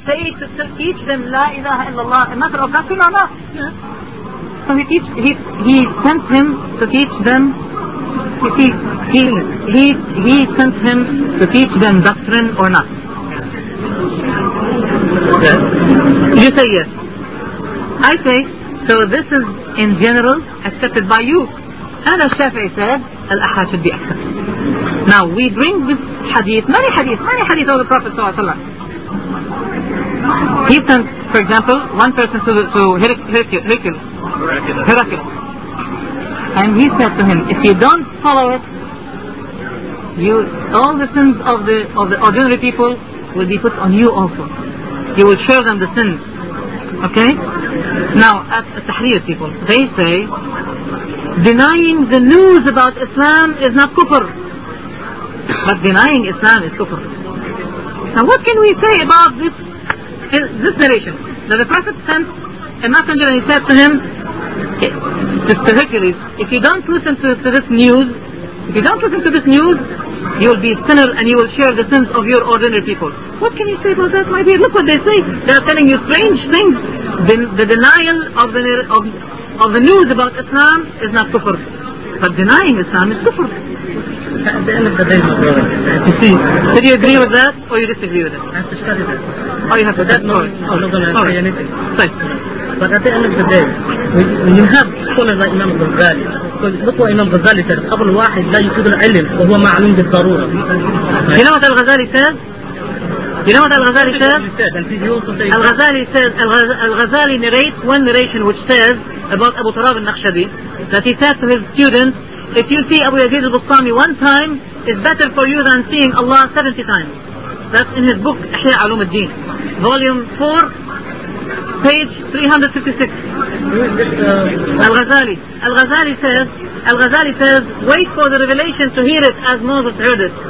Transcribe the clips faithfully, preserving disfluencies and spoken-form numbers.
say to, to teach them La ilaha illallah, a matter of doctrine or not? Yeah. So he teach, he he sent him to teach them. You see, he he he sent him to teach them doctrine or not? Yes. You say yes. I say so. This is in general accepted by you. And as Shafi'i said, al-ahad should be accepted. Now we bring this hadith, many hadith, many hadith of the Prophet sallallahu alaihi wasallam. He sent, for example, one person to, to Hercules, Hercules, and he said to him, if you don't follow it, you, all the sins of the of the ordinary people will be put on you also. You will share them the sins. Okay? Now, at the Tahrir people, they say, denying the news about Islam is not kufr, but denying Islam is kufr. Now, what can we say about this this narration? That the Prophet sent a messenger and he said to him, to Hercules, if you don't listen to, to this news, if you don't listen to this news, you will be a sinner and you will share the sins of your ordinary people. What can you say about that, my dear? Look what they say. They are telling you strange things. The, the denial of the of, of the news about Islam is not kufr, but denying Islam is kufr. At the end of the day, my brother, you see, did you agree with that or you disagree with it? I have to study that. Oh, you have to That study. no, I'm not going to say anything. Right. But at the end of the day, when you have scholars like Imam Ghazali, because look what Imam Ghazali said, قبل واحد لا يفيد العلم وهو معلوم بالضرورة. You know what Al-Ghazali says? You know what Al-Ghazali says? Al-Ghazali says, Al-Ghazali narrates one narration which says about Abu Turab al-Naqshbandi, that he said to his students, if you see Abu Yazid al-Bustami one time, it's better for you than seeing Allah seventy times. That's in his book Ihya Ulum al-Din, volume four, page three hundred fifty-six. Al-Ghazali. Al-Ghazali says, Al-Ghazali says, wait for the revelation to hear it as Moses heard it.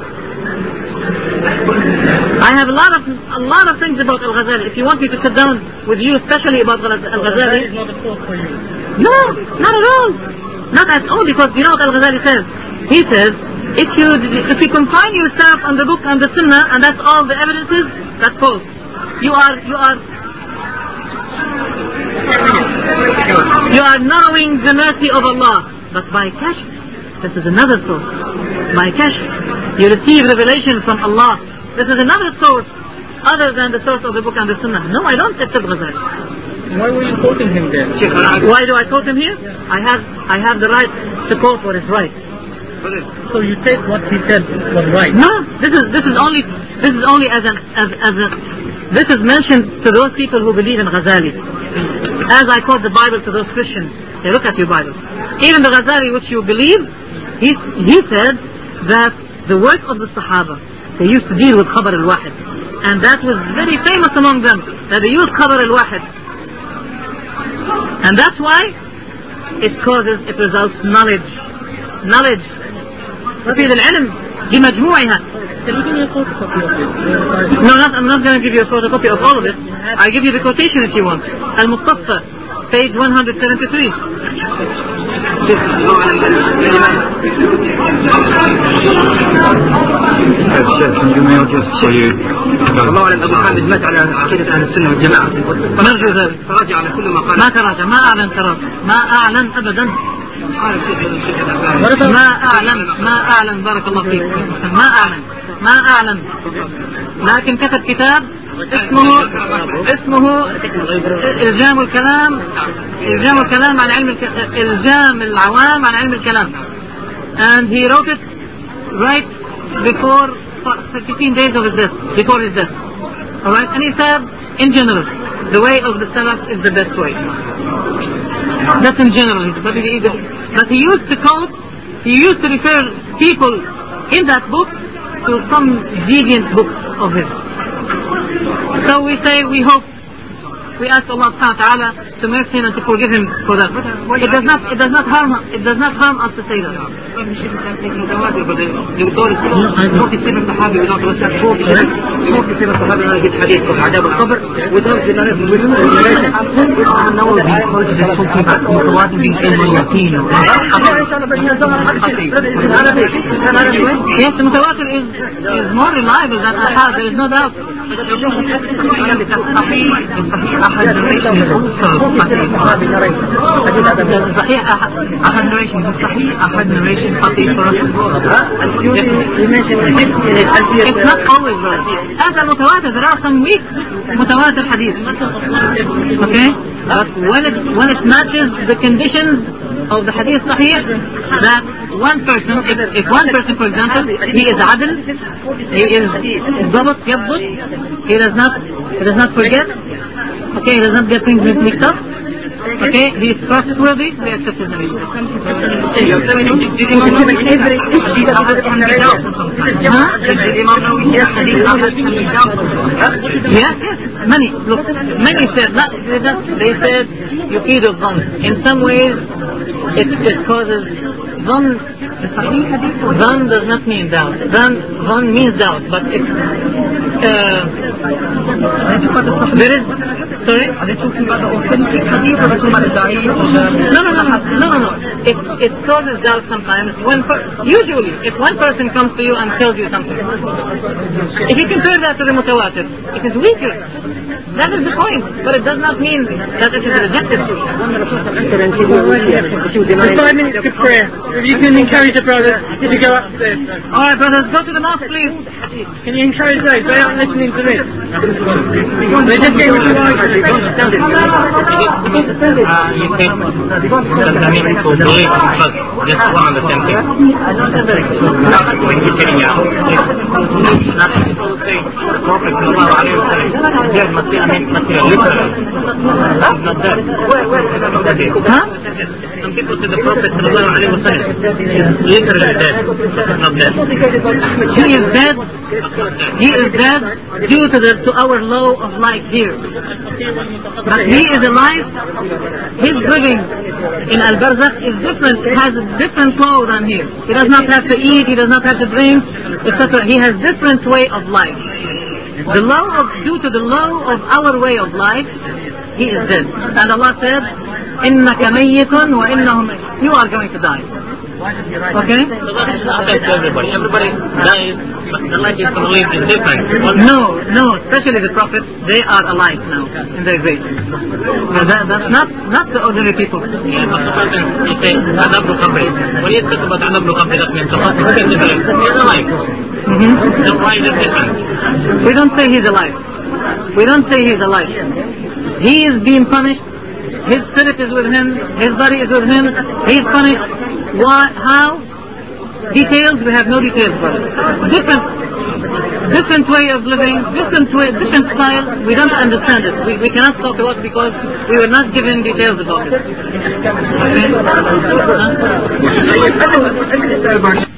I have a lot of a lot of things about Al-Ghazali. If you want me to sit down with you, especially about Al-Ghazali, is not a source for you. no, not at all, not at all. Because you know what Al-Ghazali says. He says, if you if you confine yourself on the book and the Sunnah, and that's all the evidences, that's false. You are you are you are knowing the mercy of Allah, but by kashf, this is another source. By kashf, you receive revelation from Allah. This is another source other than the source of the book and the Sunnah. No, I don't accept Ghazali. Why were you quoting him then? Why do I quote him here? I have I have the right to quote what is right. So you take what he said was right? No, this is this is only this is only as an as as a this is mentioned to those people who believe in Ghazali. As I quote the Bible to those Christians, they look at your Bible. Even the Ghazali which you believe, he he said that the work of the Sahaba, they used to deal with Khabar al-Wahid, and that was very famous among them, that they used Khabar al-Wahid, and that's why it causes, it results knowledge, knowledge. تفيد العلم بمجموعها. No, not, I'm not going to give you a photocopy of all of it. I'll give you the quotation if you want. Al-Mustafa, page one hundred seventy-three. الله أعلم أبو حامد مات على عقيدة أهل السنة والجماعة. نرجو ذلك. تراجع على كل ما قال. ما تراجع، ما أعلن تراجع، ما أعلن أبدا. ما أعلن ما أعلن بارك الله فيك. ما أعلن ما أعلن لكن كتب كتاب اسمه اسمه إلجام الكلام إلجام الكلام عن علم الك... إلجام العوام عن علم الكلام, and he wrote it right before fifteen days of his death, before his death. Alright, and he said in general the way of the Salaf is the best way. That's in general, but he, but he used to quote, he used to refer people in that book to some deviant books of his. So we say, we hope, we ask Allah subhanahu wa ta'ala to mercy him and to forgive him for that. It does not, it does not harm, it does not harm us to say that. forty-seven صحابي without respect, forty-seven صحابي أنا جيت حديث في عذاب القبر without the narration with النووي بيقول متواتر بالعلم واليقين. Yes, the mutawatir is, is more reliable than ahad, there is no doubt. صحيح أحد narration, صحيح أحد narration خطير for us. It's not always right. As a mutawatir, there are some weak mutawatir hadith. Okay? But when it, when it matches the conditions of the hadith sahih, that one person, if, if one person, for example, he is adl, he is dabat, yabdut, he does not, he does not forget, okay, he does not get things mixed up, okay, he is trustworthy, we accept his narration. Yes, yes, many, look, many said, not, they said, يفيد الظن. In some ways, it, it causes ظن. ظن does not mean doubt. ظن, ظن means doubt, but it's, uh, there is, sorry? Are they talking about the authentic hadith or talking about the da'if? No, no, no, no, no, no, no. It, it causes doubt sometimes. When per, usually, if one person comes to you and tells you something, if you compare that to the mutawatir, it is weaker. That is the point, but it does not mean that it is rejected. Five minutes to prayer. If you can encourage the brothers to go upstairs. Alright brothers, go to the mosque please. Can you encourage those? They aren't listening to this. They're just getting to argue. They don't understand it. Uh, you say, I mean, to believe in trust, just one on the same thing. When you're sitting out, not people say, Prophet sallallahu alayhi wa sallam, there must be, I mean, must be a literal. It's not that. Huh? Some people say the Prophet sallallahu alayhi wa sallam is literally dead, not dead. He is dead. He is dead due to the to our law of life here. But he is alive. His living in Al-Barzakh is different. It has a different law than here. He does not have to eat. He does not have to drink, et cetera. He has different way of life. The law of due to the law of our way of life, he is dead. And Allah said, إِنَّكَ مَيِّتٌ وَإِنَّهُمْ. You are going to die. Okay? So that is not to everybody. Everybody dies, but the life is believed is different. No, no, especially the prophets, they are alive now in their grave. So that, that's not not the ordinary people. Yeah, but sometimes you say Adab al-Qabri. When you talk about Adab al-Qabri, that means the Prophet is different. He's alive. Mm-hmm. So why is it different? We don't say he's alive. We don't say he's alive. He is being punished. His spirit is with him. His body is with him. He is punished. Why? How? Details? We have no details about it. Different, different way of living, different way, different style. We don't understand it. We, we cannot talk about it because we were not given details about it. Okay? Huh?